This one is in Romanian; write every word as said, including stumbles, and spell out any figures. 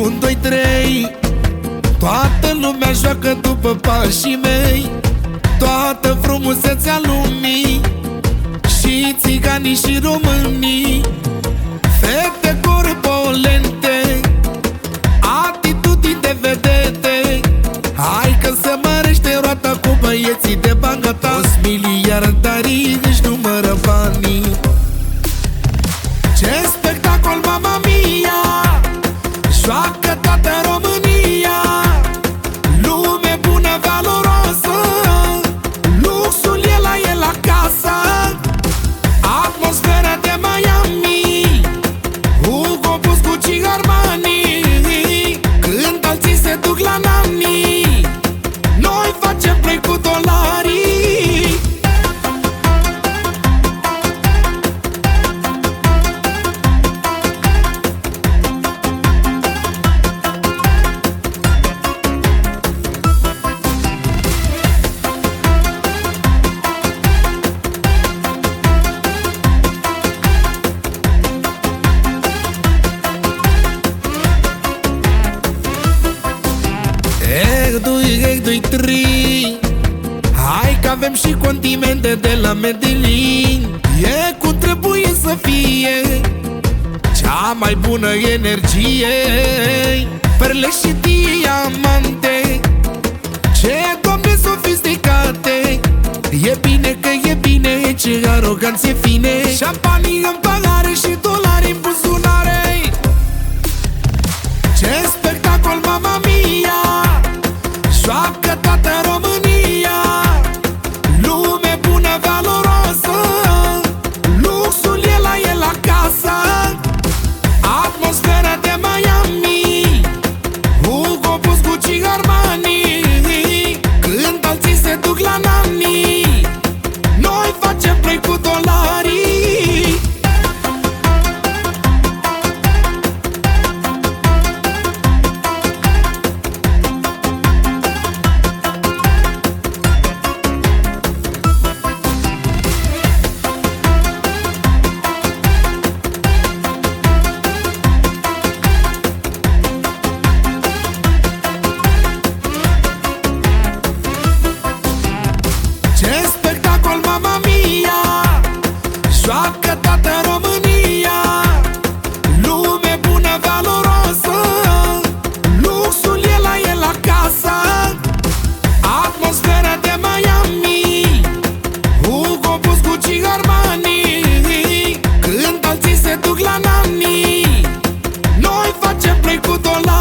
unu, doi, trei. Toată lumea joacă după pașii mei, toată frumusețea lumii, și țiganii și românii, fete corpulente, atitudini de vedete. Hai că se mărește roata cu băieții de bangata. Toți miliardarii își numără banii. Ce spectacol, mama mia! Joacă toată România, lume bună, valoroasă, luxul e la el acasă. Atmosfera de Miami, Hugo Boss, Gucci, Armani. Când alții se duc la nani, noi facem play cu dolarii. unu, doi, trei. Hai că avem și condimente de la Medellin. E cum trebuie să fie, cea mai bună energie, perle și diamante. Ce doamne sofisticate, e bine că e bine, ce aroganță fine. Șampanii în pahare și dolari în buzunare. Ce spectacol, mama mia! Joacă toată România, lume bună, valoroasă, luxul e la el acasă. Atmosfera de Miami, Hugo Boss, Gucci, Armani. Când alții se duc la nani, noi facem play cu dolarii. Joacă toată România, lume bună, valoroasă, luxul e la el acasă. Atmosfera de Miami, Hugo Boss, Gucci, Armani. Când alții se duc la nani, noi facem play cu dolari.